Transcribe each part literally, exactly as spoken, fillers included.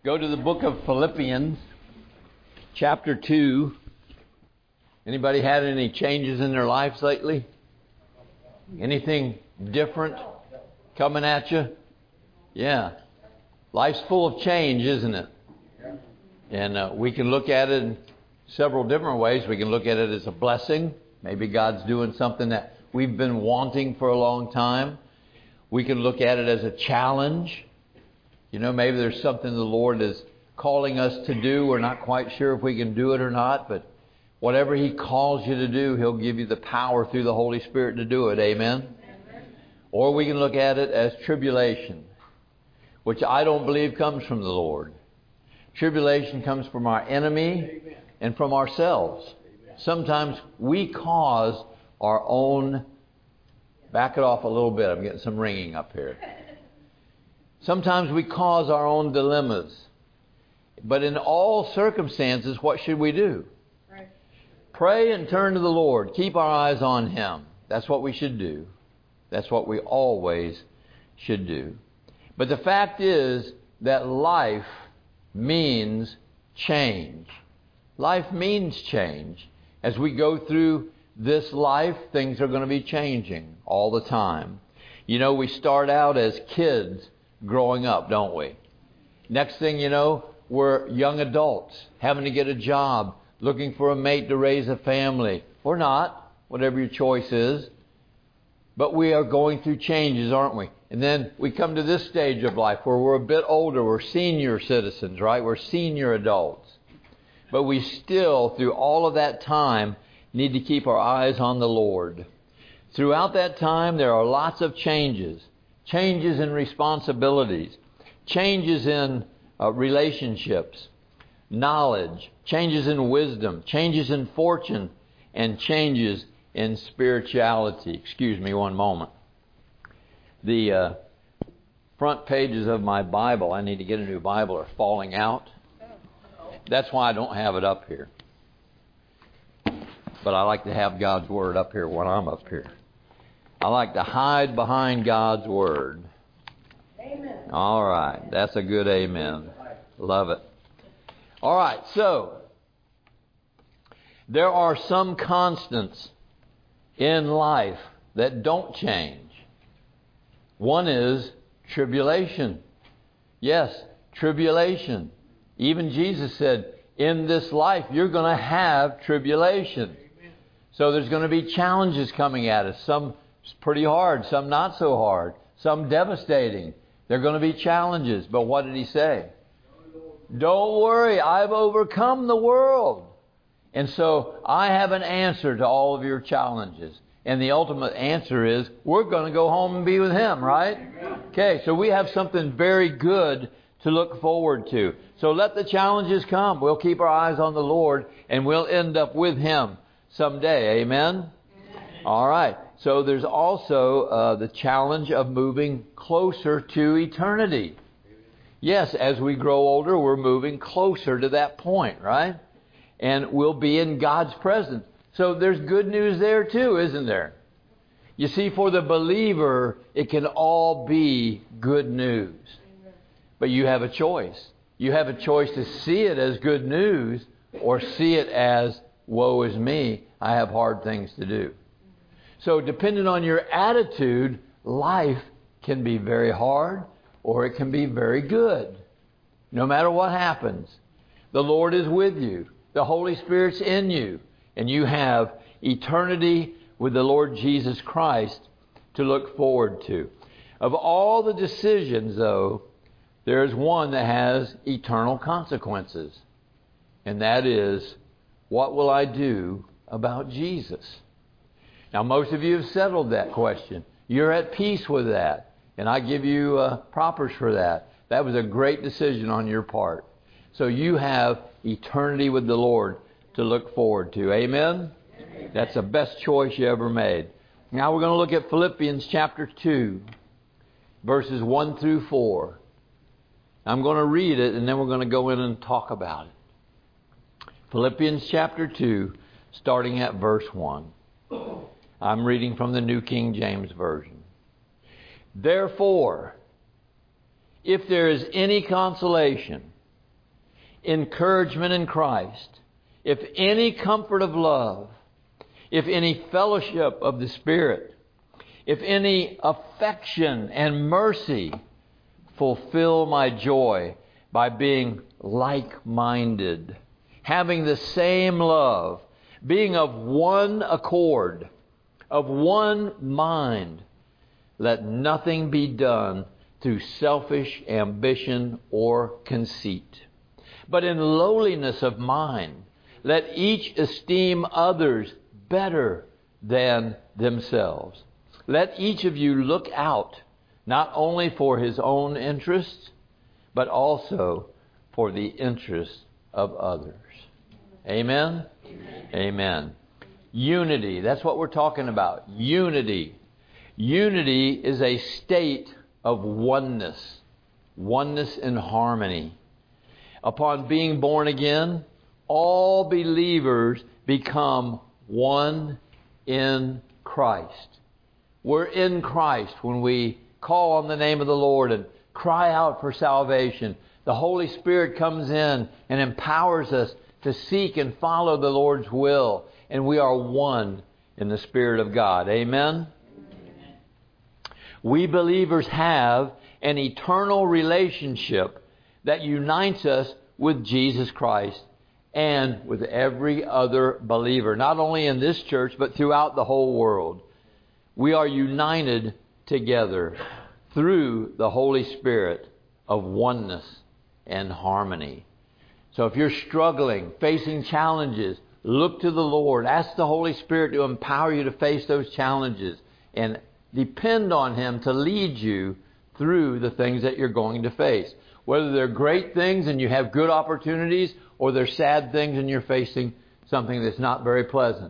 Go to the book of Philippians, chapter two. Anybody had any changes in their lives lately? Anything different coming at you? Yeah. Life's full of change, isn't it? And uh, we can look at it in several different ways. We can look at it as a blessing. Maybe God's doing something that we've been wanting for a long time. We can look at it as a challenge. You know, maybe there's something the Lord is calling us to do. We're not quite sure if we can do it or not, but whatever He calls you to do, He'll give you the power through the Holy Spirit to do it. Amen? Amen. Or we can look at it as tribulation, which I don't believe comes from the Lord. Tribulation comes from our enemy Amen. And from ourselves. Amen. Sometimes we cause our own... Back it off a little bit. I'm getting some ringing up here. Sometimes we cause our own dilemmas. But in all circumstances, what should we do? Right. Pray and turn to the Lord. Keep our eyes on Him. That's what we should do. That's what we always should do. But the fact is that life means change. Life means change. As we go through this life, things are going to be changing all the time. You know, we start out as kids growing up, don't we? Next thing you know, we're young adults having to get a job, looking for a mate to raise a family. Or not, whatever your choice is. But we are going through changes, aren't we? And then we come to this stage of life where we're a bit older. We're senior citizens, right? We're senior adults. But we still, through all of that time, need to keep our eyes on the Lord. Throughout that time, there are lots of changes. Changes in responsibilities. Changes in uh, relationships. Knowledge. Changes in wisdom. Changes in fortune. And changes in spirituality. Excuse me one moment. The uh, front pages of my Bible, I need to get a new Bible, are falling out. That's why I don't have it up here. But I like to have God's Word up here when I'm up here. I like to hide behind God's Word. Amen. All right. That's a good amen. Love it. All right. So, there are some constants in life that don't change. One is tribulation. Yes, tribulation. Even Jesus said, in this life, you're going to have tribulation. So there's going to be challenges coming at us. Some pretty hard, some not so hard, some devastating. They're going to be challenges. But what did He say? Don't worry, I've overcome the world. And so I have an answer to all of your challenges. And the ultimate answer is, we're going to go home and be with Him, right? Okay, so we have something very good to look forward to. So let the challenges come. We'll keep our eyes on the Lord and we'll end up with Him someday. Amen? All right. So there's also uh, the challenge of moving closer to eternity. Yes, as we grow older, we're moving closer to that point, right? And we'll be in God's presence. So there's good news there too, isn't there? You see, for the believer, it can all be good news. But you have a choice. You have a choice to see it as good news or see it as, woe is me, I have hard things to do. So depending on your attitude, life can be very hard or it can be very good. No matter what happens, the Lord is with you. The Holy Spirit's in you. And you have eternity with the Lord Jesus Christ to look forward to. Of all the decisions, though, there's one that has eternal consequences. And that is, what will I do about Jesus? Now, most of you have settled that question. You're at peace with that. And I give you uh, propers for that. That was a great decision on your part. So you have eternity with the Lord to look forward to. Amen? Amen. That's the best choice you ever made. Now we're going to look at Philippians chapter two, verses one through four. I'm going to read it and then we're going to go in and talk about it. Philippians chapter two, starting at verse one. I'm reading from the New King James Version. Therefore, if there is any consolation, encouragement in Christ, if any comfort of love, if any fellowship of the Spirit, if any affection and mercy, fulfill my joy by being like-minded, having the same love, being of one accord, of one mind. Let nothing be done through selfish ambition or conceit, but in lowliness of mind, let each esteem others better than themselves. Let each of you look out not only for his own interests, but also for the interests of others. Amen? Amen. Amen. Unity. That's what we're talking about. Unity. Unity is a state of oneness. Oneness and harmony. Upon being born again, all believers become one in Christ. We're in Christ when we call on the name of the Lord and cry out for salvation. The Holy Spirit comes in and empowers us to seek and follow the Lord's will. And we are one in the Spirit of God. Amen? Amen. We believers have an eternal relationship that unites us with Jesus Christ and with every other believer, not only in this church, but throughout the whole world. We are united together through the Holy Spirit of oneness and harmony. So if you're struggling, facing challenges, look to the Lord. Ask the Holy Spirit to empower you to face those challenges and depend on Him to lead you through the things that you're going to face. Whether they're great things and you have good opportunities, or they're sad things and you're facing something that's not very pleasant.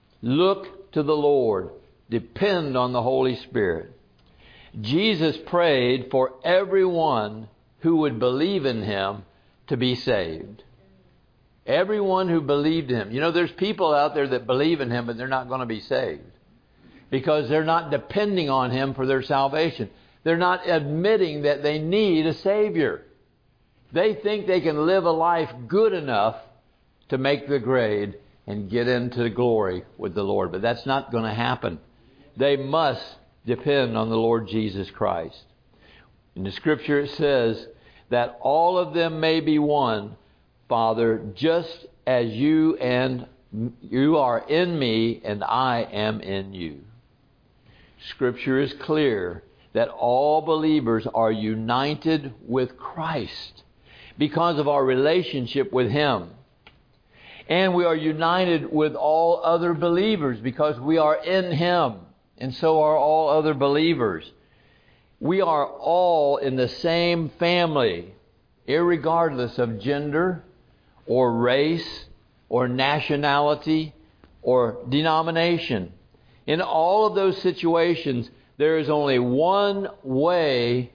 Look to the Lord. Depend on the Holy Spirit. Jesus prayed for everyone who would believe in Him to be saved. Everyone who believed in Him. You know, there's people out there that believe in Him, but they're not going to be saved. Because they're not depending on Him for their salvation. They're not admitting that they need a Savior. They think they can live a life good enough to make the grade and get into glory with the Lord. But that's not going to happen. They must depend on the Lord Jesus Christ. In the Scripture it says that all of them may be one, Father, just as you and you are in me and I am in you. Scripture is clear that all believers are united with Christ because of our relationship with Him. And we are united with all other believers because we are in Him. And so are all other believers. We are all in the same family, irregardless of gender or race or nationality or denomination. In all of those situations, there is only one way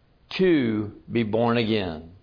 to be born again.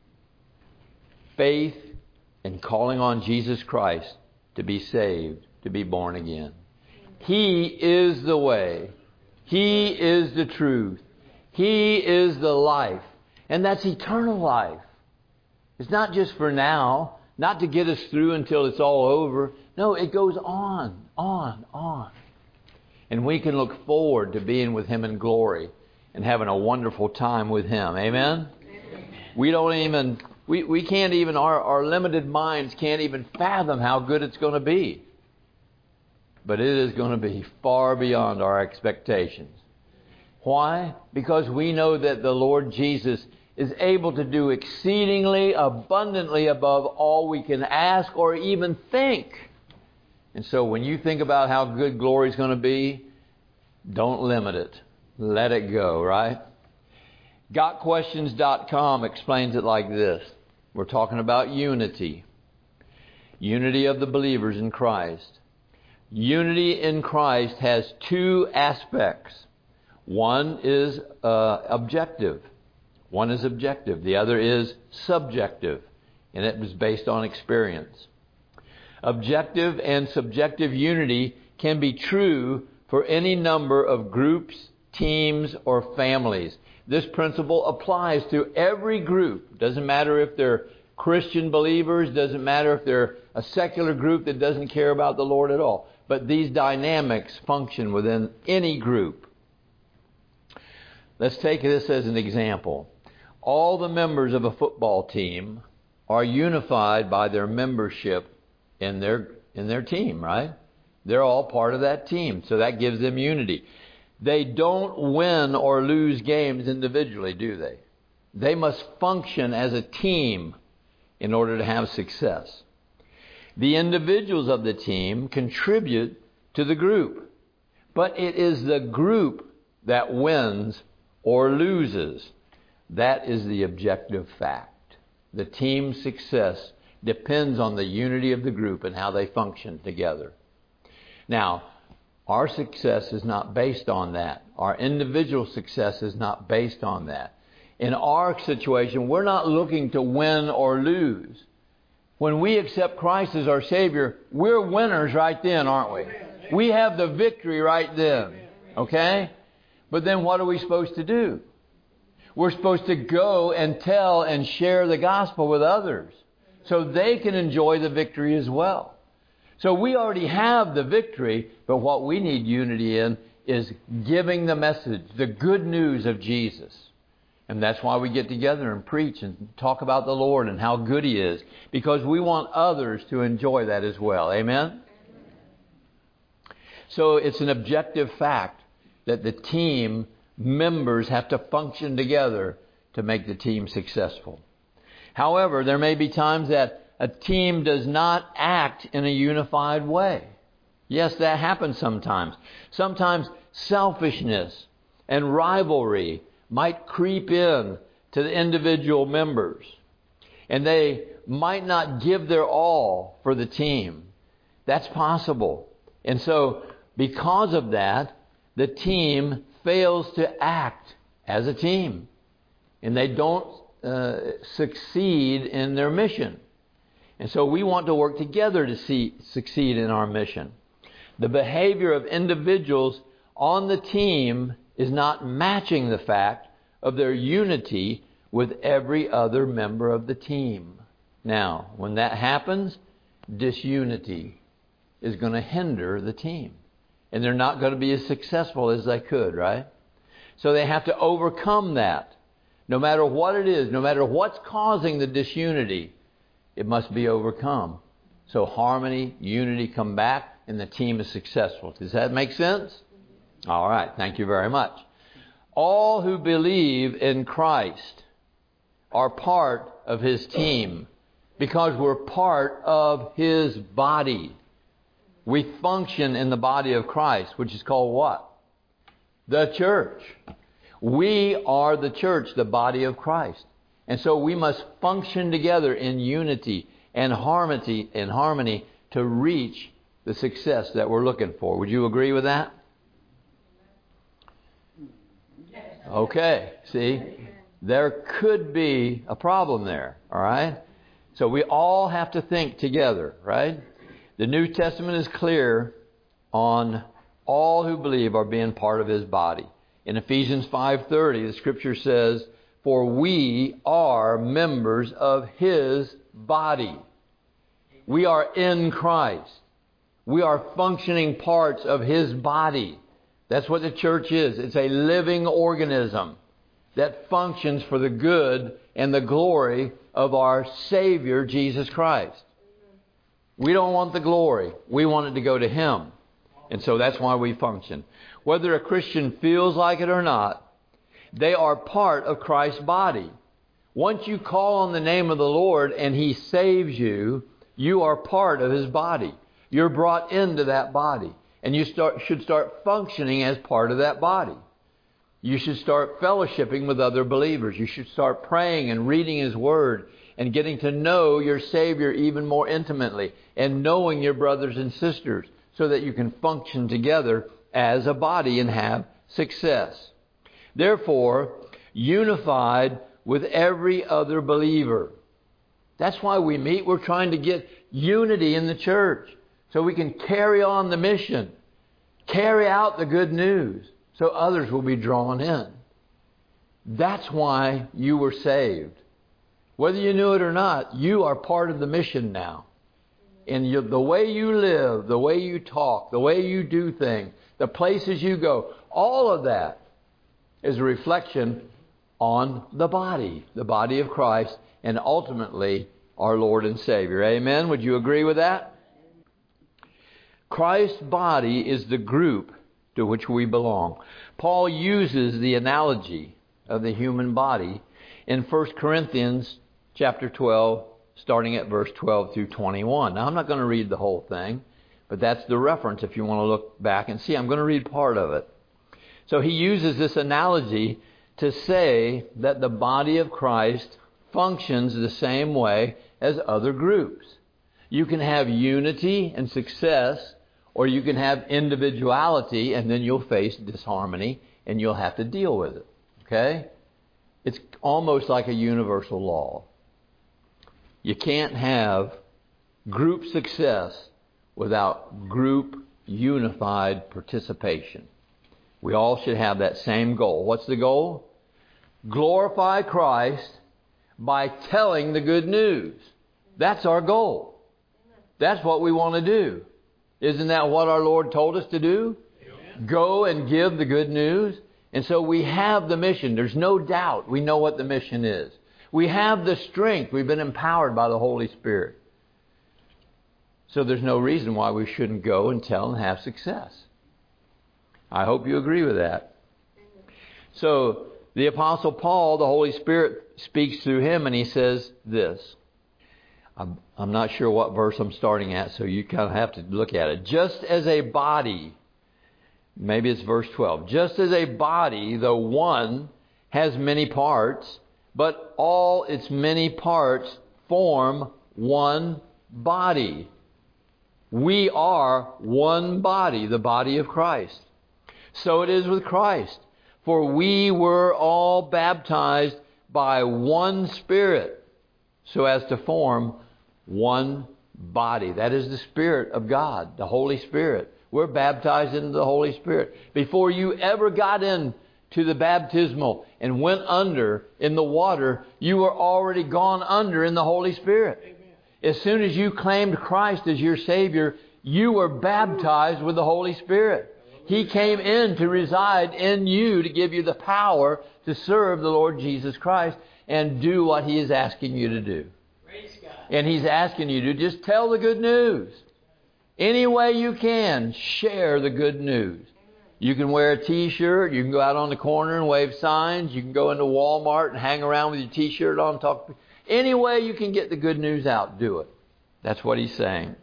Faith and calling on Jesus Christ to be saved, to be born again. He is the way. He is the truth. He is the life. And that's eternal life. It's not just for now, not to get us through until it's all over. No, it goes on, on, on. And we can look forward to being with Him in glory and having a wonderful time with Him. Amen? Amen. We don't even, we, we can't even, our, our limited minds can't even fathom how good it's going to be. But it is going to be far beyond our expectations. Why? Because we know that the Lord Jesus is able to do exceedingly abundantly above all we can ask or even think. And so when you think about how good glory is going to be, don't limit it. Let it go, right? got questions dot com explains it like this. We're talking about unity. Unity of the believers in Christ. Unity in Christ has two aspects. One is uh, objective. One is objective. The other is subjective. And it was based on experience. Objective and subjective unity can be true for any number of groups, teams, or families. This principle applies to every group. Doesn't matter if they're Christian believers, doesn't matter if they're a secular group that doesn't care about the Lord at all. But these dynamics function within any group. Let's take this as an example. All the members of a football team are unified by their membership in their in their team, right? They're all part of that team, so that gives them unity. They don't win or lose games individually, do they? They must function as a team in order to have success. The individuals of the team contribute to the group, but it is the group that wins or loses. That is the objective fact. The team's success depends on the unity of the group and how they function together. Now, our success is not based on that. Our individual success is not based on that. In our situation, we're not looking to win or lose. When we accept Christ as our Savior, we're winners right then, aren't we? We have the victory right then. Okay? But then what are we supposed to do? We're supposed to go and tell and share the gospel with others so they can enjoy the victory as well. So we already have the victory, but what we need unity in is giving the message, the good news of Jesus. And that's why we get together and preach and talk about the Lord and how good He is, because we want others to enjoy that as well. Amen? So it's an objective fact that the team members have to function together to make the team successful. However, there may be times that a team does not act in a unified way. Yes, that happens sometimes. Sometimes selfishness and rivalry might creep in to the individual members, and they might not give their all for the team. That's possible. And so, because of that, the team fails to act as a team, and they don't uh, succeed in their mission. And so we want to work together to see, succeed in our mission. The behavior of individuals on the team is not matching the fact of their unity with every other member of the team. Now, when that happens, disunity is going to hinder the team. And they're not going to be as successful as they could, right? So they have to overcome that. No matter what it is, no matter what's causing the disunity, it must be overcome. So harmony, unity come back, and the team is successful. Does that make sense? All right. Thank you very much. All who believe in Christ are part of His team because we're part of His body. We function in the body of Christ, which is called what? The church. We are the church, the body of Christ. And so we must function together in unity and harmony, and harmony to reach the success that we're looking for. Would you agree with that? Okay, see, there could be a problem there, all right? So we all have to think together, right? The New Testament is clear on all who believe are being part of His body. In Ephesians five thirty, the Scripture says, "For we are members of His body." We are in Christ. We are functioning parts of His body. That's what the church is. It's a living organism that functions for the good and the glory of our Savior, Jesus Christ. We don't want the glory. We want it to go to Him. And so that's why we function. Whether a Christian feels like it or not, they are part of Christ's body. Once you call on the name of the Lord and He saves you, you are part of His body. You're brought into that body. And you start, should start functioning as part of that body. You should start fellowshipping with other believers. You should start praying and reading His Word and getting to know your Savior even more intimately and knowing your brothers and sisters so that you can function together as a body and have success. Therefore, unified with every other believer. That's why we meet. We're trying to get unity in the church so we can carry on the mission, carry out the good news so others will be drawn in. That's why you were saved. Whether you knew it or not, you are part of the mission now. And you, the way you live, the way you talk, the way you do things, the places you go, all of that is a reflection on the body, the body of Christ, and ultimately our Lord and Savior. Amen? Would you agree with that? Christ's body is the group to which we belong. Paul uses the analogy of the human body in First Corinthians chapter twelve, starting at verse twelve through twenty-one. Now, I'm not going to read the whole thing, but that's the reference if you want to look back and see. I'm going to read part of it. So he uses this analogy to say that the body of Christ functions the same way as other groups. You can have unity and success, or you can have individuality, and then you'll face disharmony, and you'll have to deal with it. Okay? It's almost like a universal law. You can't have group success without group unified participation. We all should have that same goal. What's the goal? Glorify Christ by telling the good news. That's our goal. That's what we want to do. Isn't that what our Lord told us to do? Amen. Go and give the good news. And so we have the mission. There's no doubt we know what the mission is. We have the strength. We've been empowered by the Holy Spirit. So there's no reason why we shouldn't go and tell and have success. I hope you agree with that. So the Apostle Paul, the Holy Spirit speaks through him, and he says this. I'm, I'm not sure what verse I'm starting at, so you kind of have to look at it. Just as a body, maybe it's verse twelve. Just as a body, though one, has many parts, but all its many parts form one body. We are one body, the body of Christ. So it is with Christ. For we were all baptized by one Spirit, so as to form one body. That is the Spirit of God, the Holy Spirit. We're baptized into the Holy Spirit. Before you ever got into the baptismal and went under in the water, you were already gone under in the Holy Spirit. Amen. As soon as you claimed Christ as your Savior, you were baptized with the Holy Spirit. He came in to reside in you to give you the power to serve the Lord Jesus Christ and do what He is asking you to do. Praise God. And He's asking you to just tell the good news. Any way you can, share the good news. You can wear a T-shirt. You can go out on the corner and wave signs. You can go into Walmart and hang around with your T-shirt on. Talk. Any way you can get the good news out, do it. That's what he's saying.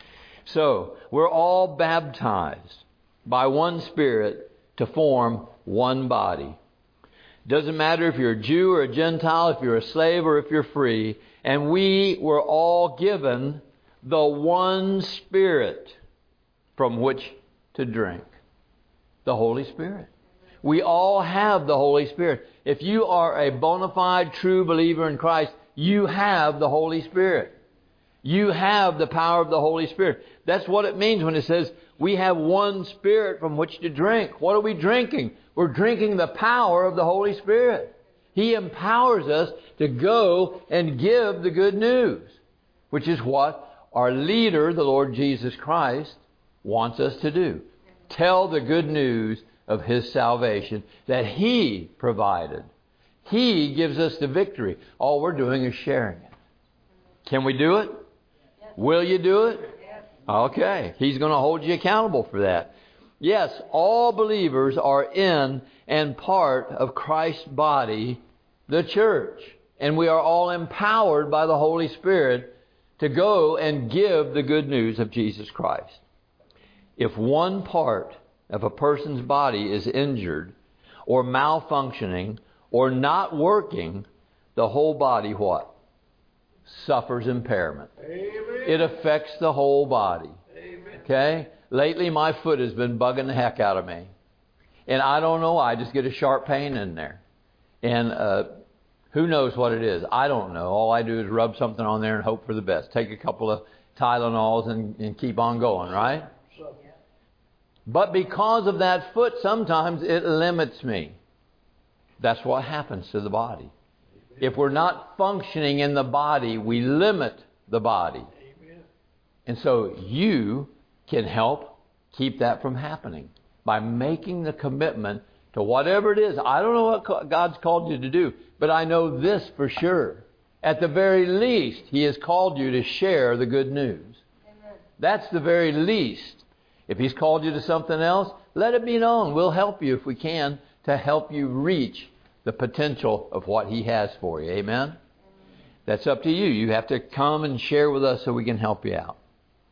So, we're all baptized by one Spirit to form one body. Doesn't matter if you're a Jew or a Gentile, if you're a slave or if you're free. And we were all given the one Spirit from which to drink. The Holy Spirit. We all have the Holy Spirit. If you are a bona fide true believer in Christ, you have the Holy Spirit. You have the power of the Holy Spirit. That's what it means when it says we have one Spirit from which to drink. What are we drinking? We're drinking the power of the Holy Spirit. He empowers us to go and give the good news, which is what our leader, the Lord Jesus Christ, wants us to do. Tell the good news of His salvation that He provided. He gives us the victory. All we're doing is sharing it. Can we do it? Yes. Will you do it? Yes. Okay. He's going to hold you accountable for that. Yes, all believers are in and part of Christ's body, the church. And we are all empowered by the Holy Spirit to go and give the good news of Jesus Christ. If one part of a person's body is injured or malfunctioning or not working, the whole body what? Suffers impairment. Amen. It affects the whole body. Amen. Okay? Lately my foot has been bugging the heck out of me. And I don't know why. I just get a sharp pain in there. And uh, who knows what it is? I don't know. All I do is rub something on there and hope for the best. Take a couple of Tylenols and, and keep on going, right? But because of that foot, sometimes it limits me. That's what happens to the body. If we're not functioning in the body, we limit the body. And so you can help keep that from happening by making the commitment to whatever it is. I don't know what God's called you to do, but I know this for sure. At the very least, He has called you to share the good news. Amen. That's the very least. If He's called you to something else, let it be known. We'll help you if we can to help you reach the potential of what He has for you. Amen? Amen. That's up to you. You have to come and share with us so we can help you out.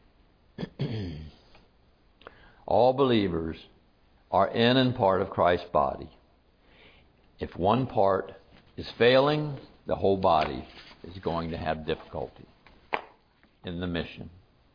All believers are in and part of Christ's body. If one part is failing, the whole body is going to have difficulty in the mission.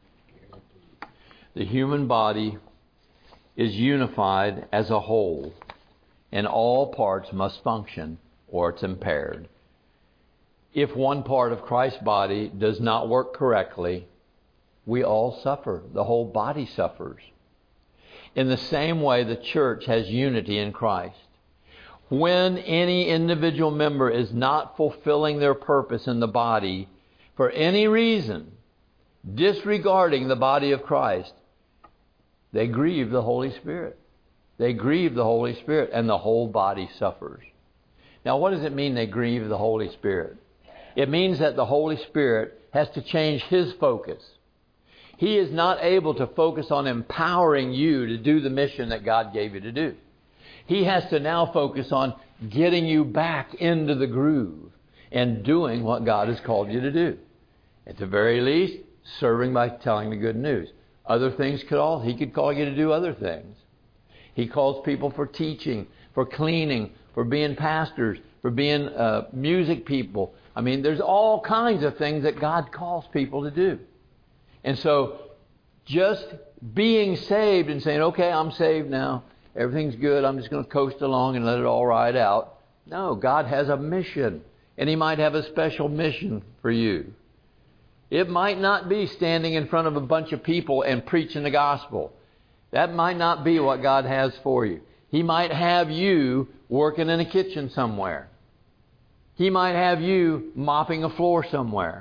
The human body is unified as a whole, and all parts must function or it's impaired. If one part of Christ's body does not work correctly, we all suffer. The whole body suffers. In the same way, the church has unity in Christ. When any individual member is not fulfilling their purpose in the body for any reason, disregarding the body of Christ, they grieve the Holy Spirit. They grieve the Holy Spirit, and the whole body suffers. Now, what does it mean they grieve the Holy Spirit? It means that the Holy Spirit has to change His focus. He is not able to focus on empowering you to do the mission that God gave you to do. He has to now focus on getting you back into the groove and doing what God has called you to do. At the very least, serving by telling the good news. Other things could all, He could call you to do other things. He calls people for teaching, for cleaning, for being pastors, for being uh, music people. I mean, there's all kinds of things that God calls people to do. And so, just being saved and saying, okay, I'm saved now, everything's good, I'm just going to coast along and let it all ride out. No, God has a mission, and He might have a special mission for you. It might not be standing in front of a bunch of people and preaching the gospel. That might not be what God has for you. He might have you working in a kitchen somewhere. He might have you mopping a floor somewhere.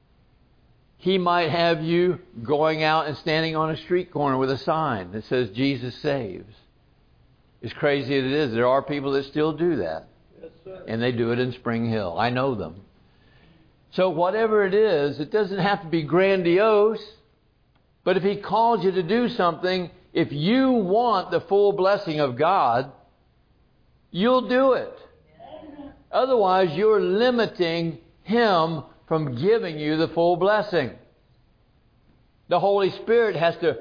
He might have you going out and standing on a street corner with a sign that says, Jesus saves. As crazy as it is, there are people that still do that. Yes, sir. And they do it in Spring Hill. I know them. So whatever it is, it doesn't have to be grandiose. But if He calls you to do something, if you want the full blessing of God, you'll do it. Otherwise, you're limiting Him from giving you the full blessing. The Holy Spirit has to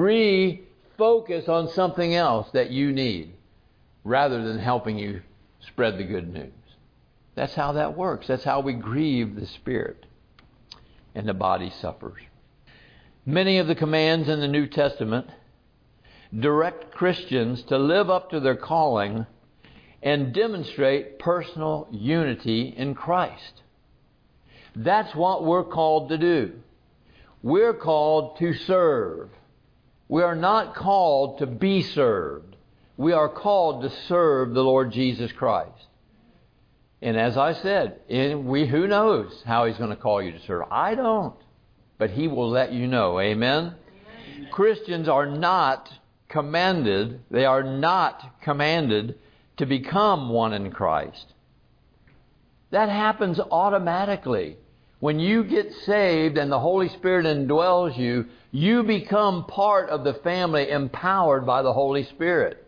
refocus on something else that you need rather than helping you spread the good news. That's how that works. That's how we grieve the Spirit. And the body suffers. Many of the commands in the New Testament direct Christians to live up to their calling and demonstrate personal unity in Christ. That's what we're called to do. We're called to serve. We are not called to be served. We are called to serve the Lord Jesus Christ. And as I said, in we who knows how He's going to call you to serve? I don't. But He will let you know. Amen? Amen. Christians are not commanded, they are not commanded to become one in Christ. That happens automatically. When you get saved and the Holy Spirit indwells you, you become part of the family empowered by the Holy Spirit.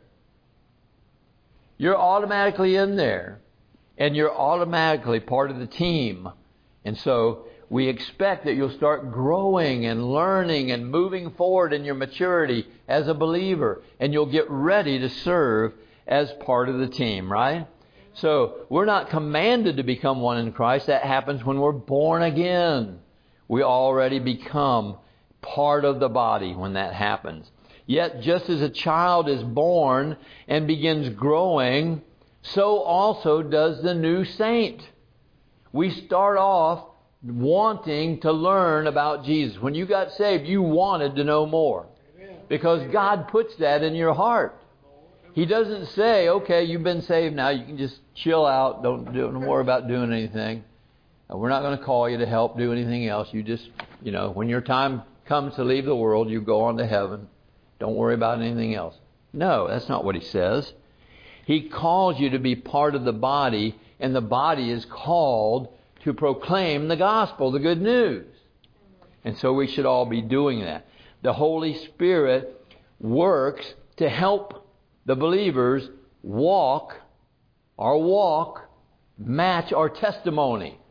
You're automatically in there. And you're automatically part of the team. And so we expect that you'll start growing and learning and moving forward in your maturity as a believer. And you'll get ready to serve as part of the team, right? So we're not commanded to become one in Christ. That happens when we're born again. We already become part of the body when that happens. Yet just as a child is born and begins growing, so also does the new saint. We start off wanting to learn about Jesus. When you got saved, you wanted to know more. Because God puts that in your heart. He doesn't say, okay, you've been saved now, you can just chill out, don't, do, don't worry about doing anything. We're not going to call you to help do anything else. You just, you know, when your time comes to leave the world, you go on to heaven. Don't worry about anything else. No, that's not what he says. He calls you to be part of the body, and the body is called to proclaim the gospel, the good news. And so we should all be doing that. The Holy Spirit works to help the believers walk, our walk, match our testimony.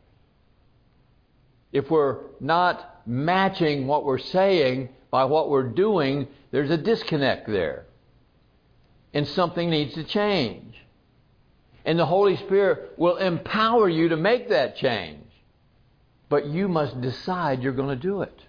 If we're not matching what we're saying by what we're doing, there's a disconnect there. And something needs to change. And the Holy Spirit will empower you to make that change. But you must decide you're going to do it.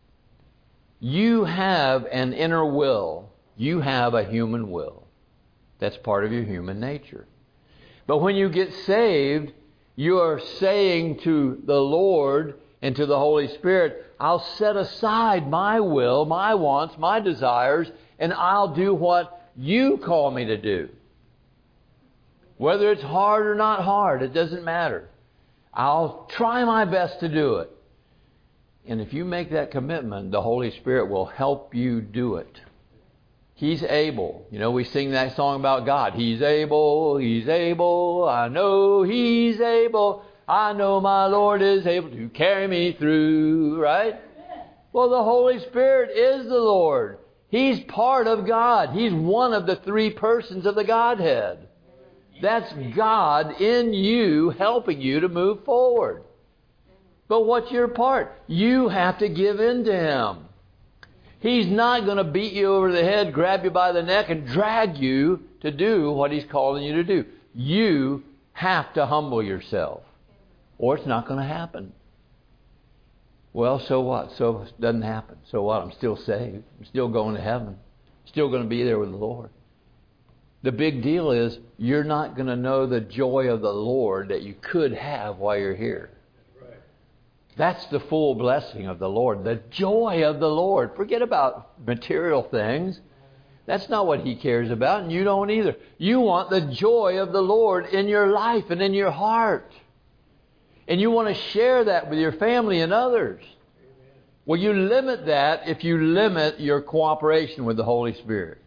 You have an inner will. You have a human will. That's part of your human nature. But when you get saved, you are saying to the Lord and to the Holy Spirit, I'll set aside my will, my wants, my desires, and I'll do what you call me to do. Whether it's hard or not hard, it doesn't matter. I'll try my best to do it. And if you make that commitment, the Holy Spirit will help you do it. He's able. You know, we sing that song about God. He's able, He's able, I know He's able. I know my Lord is able to carry me through, right? Well, the Holy Spirit is the Lord. He's part of God. He's one of the three persons of the Godhead. That's God in you, helping you to move forward. But what's your part? You have to give in to Him. He's not going to beat you over the head, grab you by the neck, and drag you to do what He's calling you to do. You have to humble yourself, or it's not going to happen. Well, so what? So it doesn't happen. So what? I'm still saved. I'm still going to heaven. Still going to be there with the Lord. The big deal is you're not going to know the joy of the Lord that you could have while you're here. That's the full blessing of the Lord. The joy of the Lord. Forget about material things. That's not what He cares about, and you don't either. You want the joy of the Lord in your life and in your heart. And you want to share that with your family and others. Well, you limit that if you limit your cooperation with the Holy Spirit.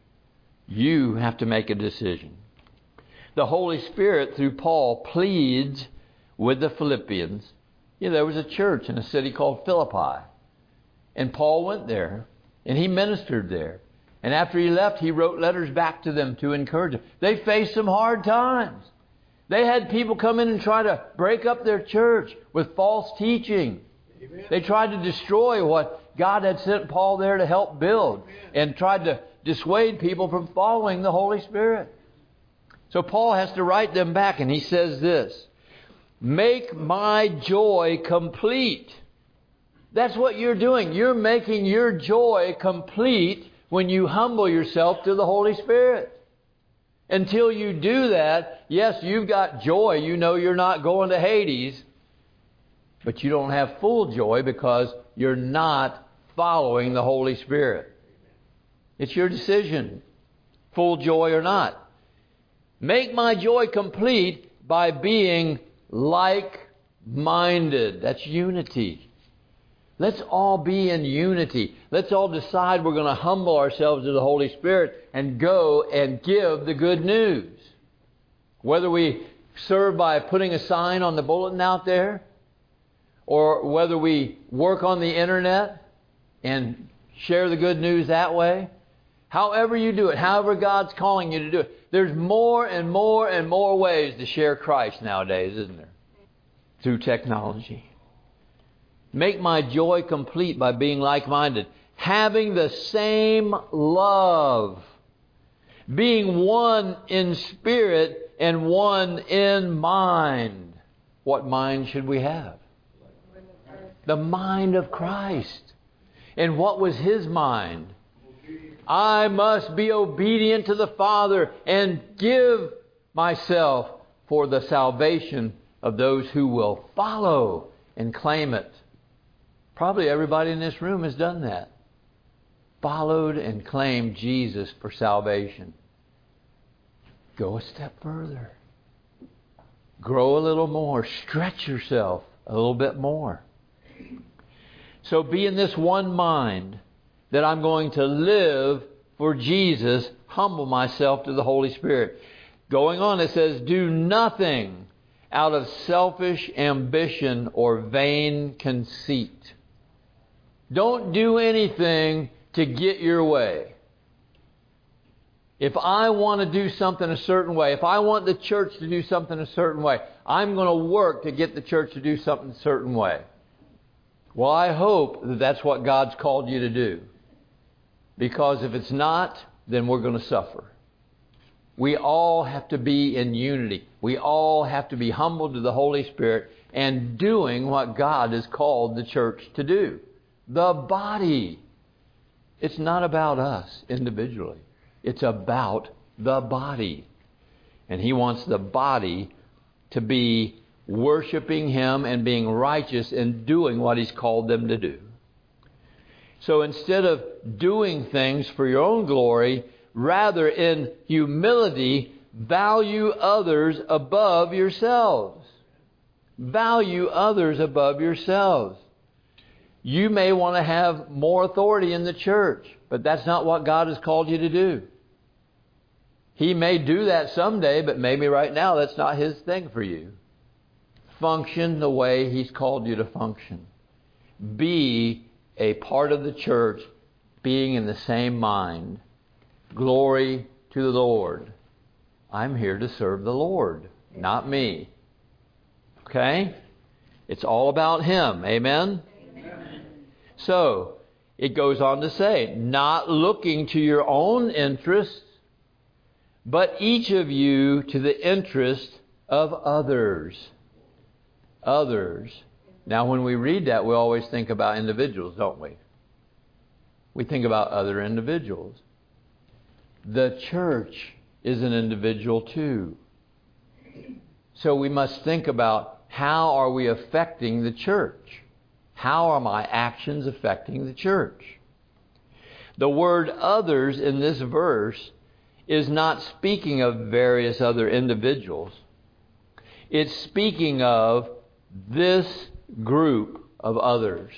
You have to make a decision. The Holy Spirit, through Paul, pleads with the Philippians. You know, there was a church in a city called Philippi. And Paul went there, and he ministered there. And after he left, he wrote letters back to them to encourage them. They faced some hard times. They had people come in and try to break up their church with false teaching. Amen. They tried to destroy what God had sent Paul there to help build. Amen. And tried to dissuade people from following the Holy Spirit. So Paul has to write them back, and he says this: make my joy complete. That's what you're doing. You're making your joy complete when you humble yourself to the Holy Spirit. Until you do that, yes, you've got joy. You know you're not going to Hades. But you don't have full joy because you're not following the Holy Spirit. It's your decision, full joy or not. Make my joy complete by being like-minded. That's unity. Let's all be in unity. Let's all decide we're going to humble ourselves to the Holy Spirit and go and give the good news. Whether we serve by putting a sign on the bulletin out there, or whether we work on the internet and share the good news that way. However you do it, however God's calling you to do it. There's more and more and more ways to share Christ nowadays, isn't there? Through technology. Make my joy complete by being like-minded. Having the same love. Being one in spirit and one in mind. What mind should we have? The mind of Christ. And what was His mind? I must be obedient to the Father and give myself for the salvation of those who will follow and claim it. Probably everybody in this room has done that. Followed and claimed Jesus for salvation. go a step further. Grow a little more. Stretch yourself a little bit more. So be in this one mind that I'm going to live for Jesus, humble myself to the Holy Spirit. Going on, it says, do nothing out of selfish ambition or vain conceit. Don't do anything to get your way. If I want to do something a certain way, if I want the church to do something a certain way, I'm going to work to get the church to do something a certain way. Well, I hope that that's what God's called you to do. Because if it's not, then we're going to suffer. We all have to be in unity. We all have to be humble to the Holy Spirit and doing what God has called the church to do. The body. It's not about us individually. It's about the body. And He wants the body to be worshiping Him and being righteous and doing what He's called them to do. So instead of doing things for your own glory, rather in humility, value others above yourselves. Value others above yourselves. You may want to have more authority in the church, but that's not what God has called you to do. He may do that someday, but maybe right now that's not His thing for you. Function the way He's called you to function. Be a part of the church, being in the same mind. Glory to the Lord. I'm here to serve the Lord, not me. Okay? It's all about Him. Amen? Amen. So, it goes on to say, not looking to your own interests, but each of you to the interest of others. Others. Now, when we read that, we always think about individuals, don't we? We think about other individuals. The church is an individual too. So we must think about, how are we affecting the church? How are my actions affecting the church? The word others in this verse is not speaking of various other individuals. It's speaking of this group of others.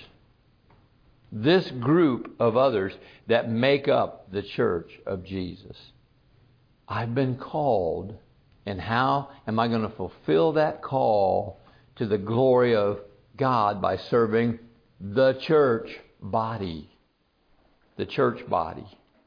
This group of others that make up the church of Jesus. I've been called, and how am I going to fulfill that call to the glory of God? By serving the church body. The church body.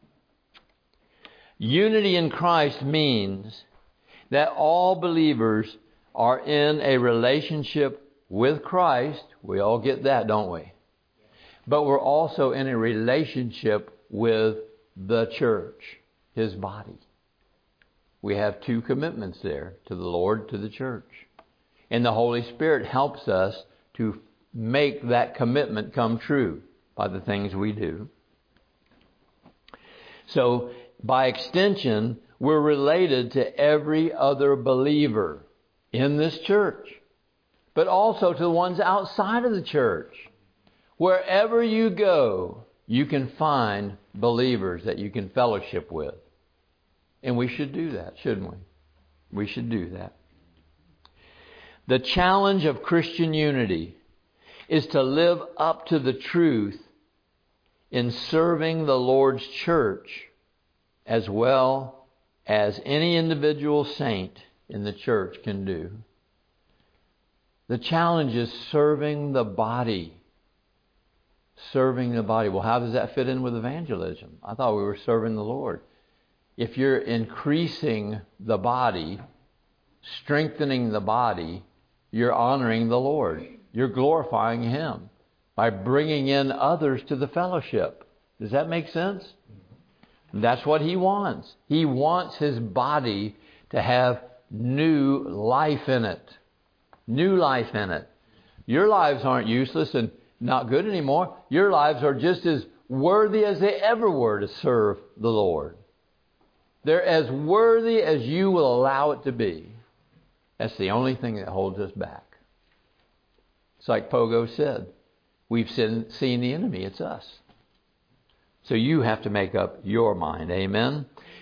Unity in Christ means that all believers are in a relationship with Christ. We all get that, don't we? But we're also in a relationship with the church, His body. We have two commitments there, to the Lord, to the church. And the Holy Spirit helps us to make that commitment come true by the things we do. So, by extension, we're related to every other believer in this church, but also to the ones outside of the church. Wherever you go, you can find believers that you can fellowship with. And we should do that, shouldn't we? We should do that. The challenge of Christian unity is to live up to the truth in serving the Lord's church as well as any individual saint in the church can do. The challenge is serving the body. Serving the body. Well, how does that fit in with evangelism? I thought we were serving the Lord. If you're increasing the body, strengthening the body, you're honoring the Lord. You're glorifying Him by bringing in others to the fellowship. Does that make sense? That's what He wants. He wants His body to have new life in it. New life in it. Your lives aren't useless and not good anymore. Your lives are just as worthy as they ever were to serve the Lord. They're as worthy as you will allow it to be. That's the only thing that holds us back. It's like Pogo said. We've seen, seen the enemy. It's us. So you have to make up your mind. Amen?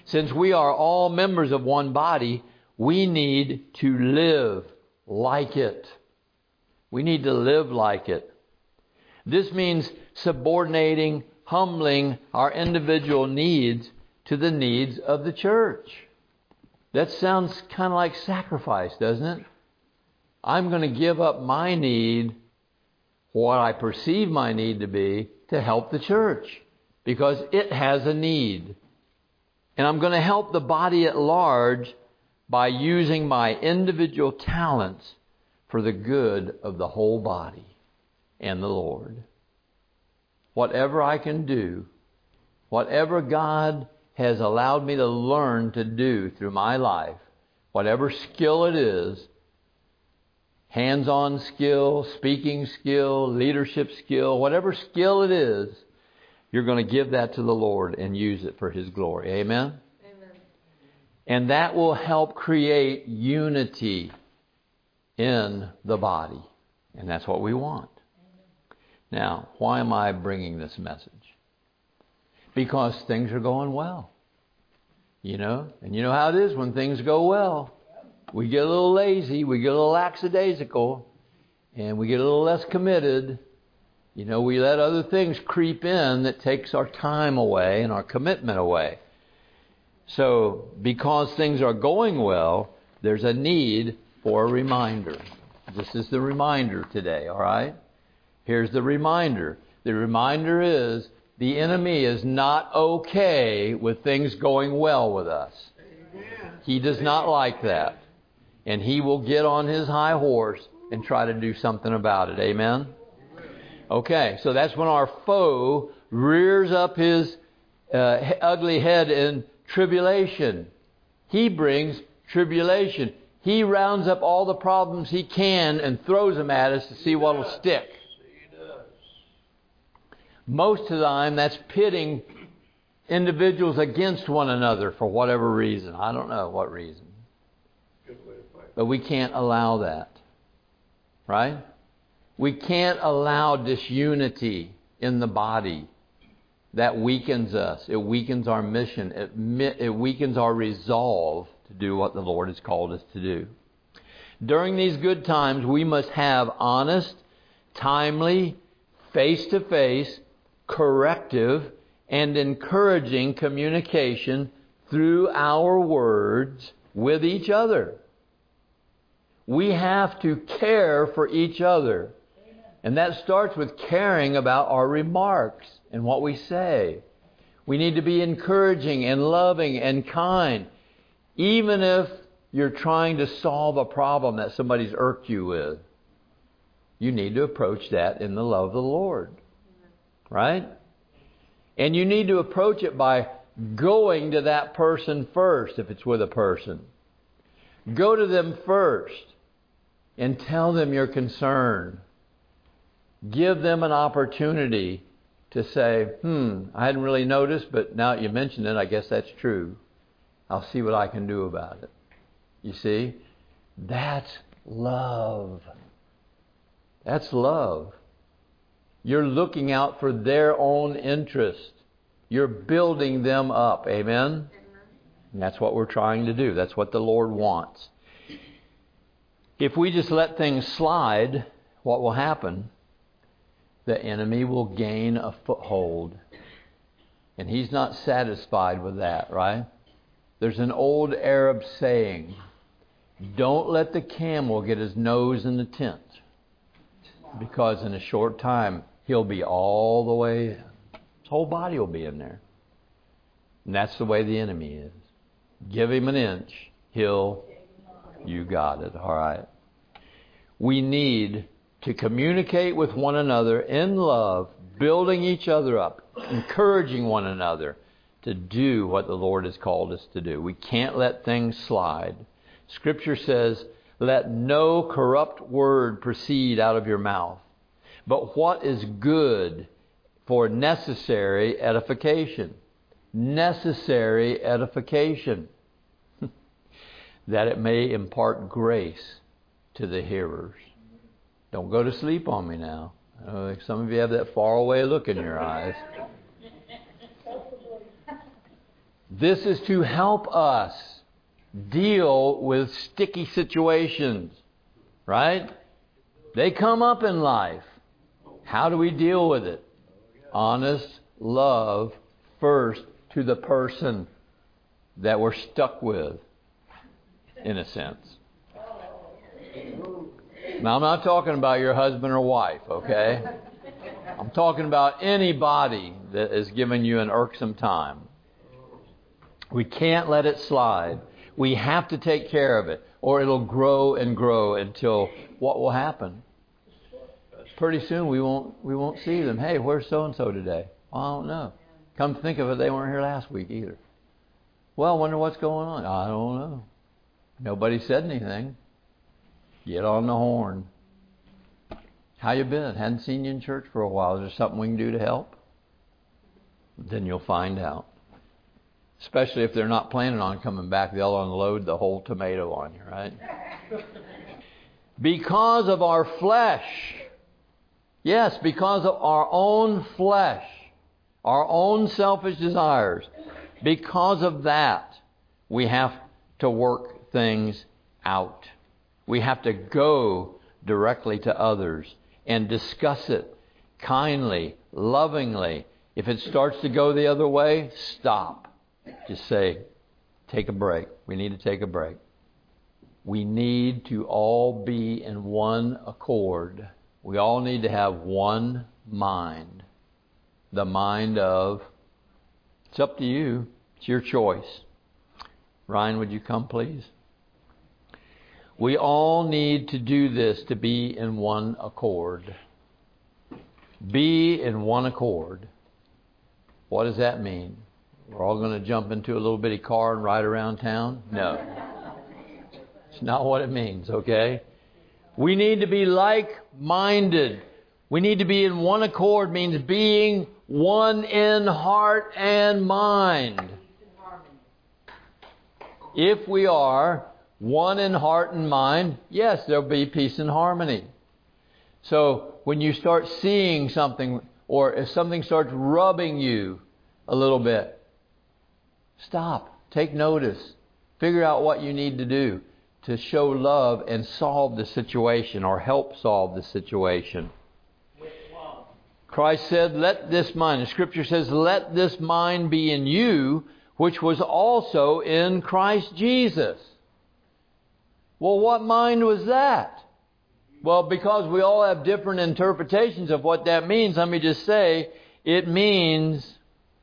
Since we are all members of one body, we need to live like it. We need to live like it. This means subordinating, humbling our individual needs to the needs of the church. That sounds kind of like sacrifice, doesn't it? I'm going to give up my need, what I perceive my need to be, to help the church because it has a need. And I'm going to help the body at large by using my individual talents for the good of the whole body and the Lord. Whatever I can do, whatever God has allowed me to learn to do through my life, whatever skill it is, hands-on skill, speaking skill, leadership skill, whatever skill it is, you're going to give that to the Lord and use it for His glory. Amen? Amen. And that will help create unity in the body. And that's what we want. Amen. Now, why am I bringing this message? Because things are going well. You know? And you know how it is when things go well. We get a little lazy, we get a little lackadaisical, and we get a little less committed. You know, we let other things creep in that takes our time away and our commitment away. So, because things are going well, there's a need for a reminder. This is the reminder today, all right? Here's the reminder. The reminder is the enemy is not okay with things going well with us. Amen. He does not like that. And he will get on his high horse and try to do something about it. Amen? Okay, so that's when our foe rears up his uh, ugly head in tribulation. He brings tribulation. He rounds up all the problems he can and throws them at us to see what will stick. Most of the time, that's pitting individuals against one another for whatever reason. I don't know what reason. But we can't allow that. Right? We can't allow disunity in the body. That weakens us. It weakens our mission. It, it weakens our resolve to do what the Lord has called us to do. During these good times, we must have honest, timely, face-to-face, corrective, and encouraging communication through our words with each other. We have to care for each other. And that starts with caring about our remarks and what we say. We need to be encouraging and loving and kind. Even if you're trying to solve a problem that somebody's irked you with, you need to approach that in the love of the Lord. Right? And you need to approach it by going to that person first if it's with a person. Go to them first and tell them your concern. Give them an opportunity to say, hmm, I hadn't really noticed, but now that you mentioned it, I guess that's true. I'll see what I can do about it. You see? That's love. That's love. You're looking out for their own interest. You're building them up. Amen? And that's what we're trying to do. That's what the Lord wants. If we just let things slide, what will happen? The enemy will gain a foothold. And he's not satisfied with that, right? There's an old Arab saying, don't let the camel get his nose in the tent. Because in a short time, he'll be all the way in. His whole body will be in there. And that's the way the enemy is. Give him an inch, he'll... You got it, all right. We need to communicate with one another in love, building each other up, encouraging one another to do what the Lord has called us to do. We can't let things slide. Scripture says, let no corrupt word proceed out of your mouth, but what is good for necessary edification. Necessary edification. That it may impart grace to the hearers. Don't go to sleep on me now. I know some of you have that faraway look in your eyes. This is to help us deal with sticky situations, right? They come up in life. How do we deal with it? Honest love first to the person that we're stuck with, in a sense. Now, I'm not talking about your husband or wife, okay? I'm talking about anybody that is giving you an irksome time. We can't let it slide. We have to take care of it, or it'll grow and grow until what will happen? Pretty soon we won't we won't see them. Hey, where's so-and-so today? Well, I don't know. Come to think of it, they weren't here last week either. Well, I wonder what's going on. I don't know. Nobody said anything. Get on the horn. How you been? Hadn't seen you in church for a while. Is there something we can do to help? Then you'll find out. Especially if they're not planning on coming back, they'll unload the whole tomato on you, right? Because of our flesh. Yes, because of our own flesh. Our own selfish desires. Because of that, we have to work things out. We have to go directly to others and discuss it kindly, lovingly. If it starts to go the other way, stop. Just say, take a break. We need to take a break. We need to all be in one accord. We all need to have one mind. The mind of, it's up to you. It's your choice. Ryan, would you come, please? We all need to do this to be in one accord. Be in one accord. What does that mean? We're all going to jump into a little bitty car and ride around town? No. It's not what it means, okay? We need to be like-minded. We need to be in one accord means being one in heart and mind. If we are one in heart and mind, yes, there'll be peace and harmony. So when you start seeing something, or if something starts rubbing you a little bit, stop. Take notice. Figure out what you need to do to show love and solve the situation, or help solve the situation. Christ said, let this mind, the Scripture says, let this mind be in you, which was also in Christ Jesus. Well, what mind was that? Well, because we all have different interpretations of what that means, let me just say, it means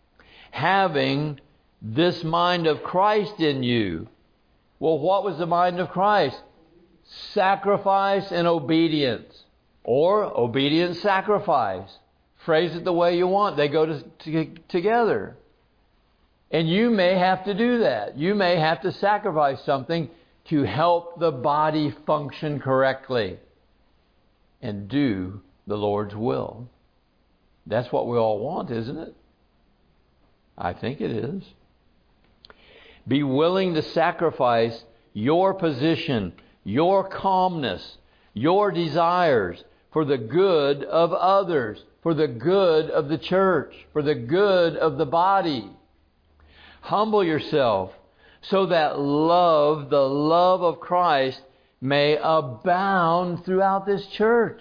having this mind of Christ in you. Well, what was the mind of Christ? Sacrifice and obedience. Or obedience, sacrifice. Phrase it the way you want. They go to, to, together. And you may have to do that. You may have to sacrifice something to help the body function correctly and do the Lord's will. That's what we all want, isn't it? I think it is. Be willing to sacrifice your position, your calmness, your desires for the good of others, for the good of the church, for the good of the body. Humble yourself so that love, the love of Christ, may abound throughout this church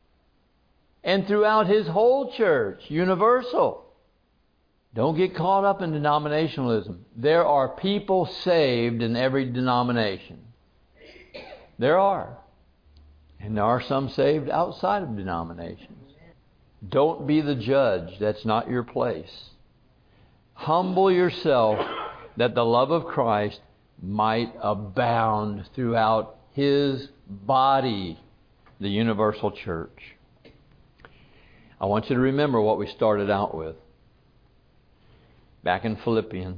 and throughout His whole church, universal. Don't get caught up in denominationalism. There are people saved in every denomination. There are. And there are some saved outside of denominations. Don't be the judge. That's not your place. Humble yourself that the love of Christ might abound throughout His body, the universal church. I want you to remember what we started out with. Back in Philippians.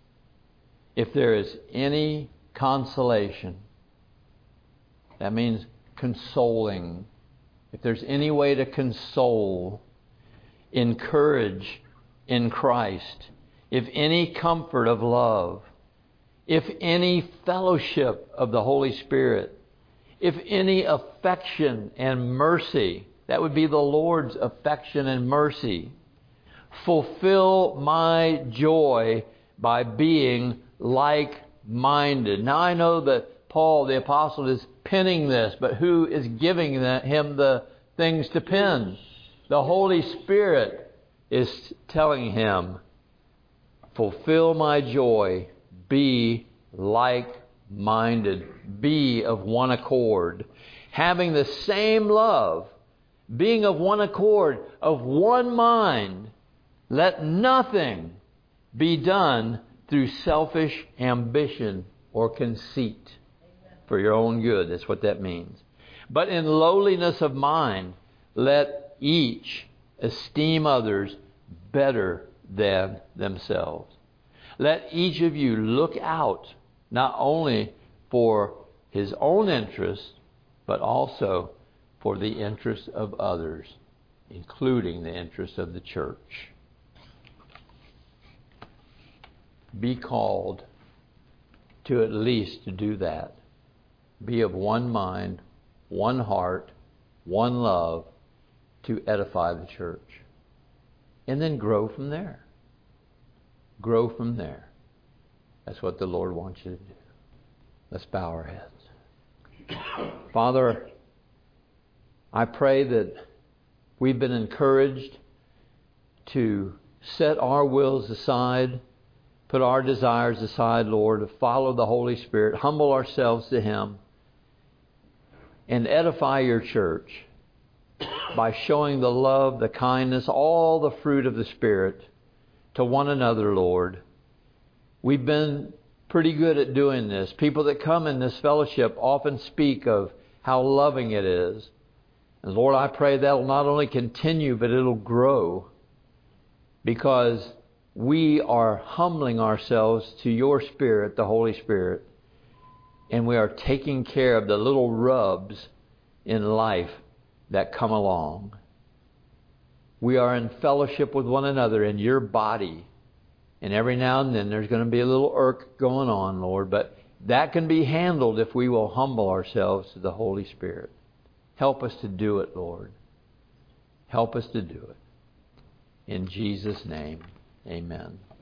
If there is any consolation, that means consoling. If there's any way to console, encourage in Christ, if any comfort of love, if any fellowship of the Holy Spirit, if any affection and mercy, that would be the Lord's affection and mercy. Fulfill my joy by being like-minded. Now I know that Paul, the apostle, is penning this, but who is giving him the things to pen? The Holy Spirit is telling him, fulfill my joy, be like-minded, be of one accord, having the same love, being of one accord, of one mind. Let nothing be done through selfish ambition or conceit for your own good. That's what that means. But in lowliness of mind, let each esteem others better than themselves. Let each of you look out not only for his own interests, but also for the interests of others, including the interests of the church. Be called to at least to do that. Be of one mind, one heart, one love, to edify the church. And then grow from there. Grow from there. That's what the Lord wants you to do. Let's bow our heads. Father, I pray that we've been encouraged to set our wills aside, put our desires aside, Lord, to follow the Holy Spirit, humble ourselves to Him, and edify your church by showing the love, the kindness, all the fruit of the Spirit to one another, Lord. We've been pretty good at doing this. People that come in this fellowship often speak of how loving it is. And Lord, I pray that'll not only continue, but it'll grow, because we are humbling ourselves to your Spirit, the Holy Spirit, and we are taking care of the little rubs in life that come along. We are in fellowship with one another in your body. And every now and then there's going to be a little irk going on, Lord, but that can be handled if we will humble ourselves to the Holy Spirit. Help us to do it, Lord. Help us to do it. In Jesus' name, amen.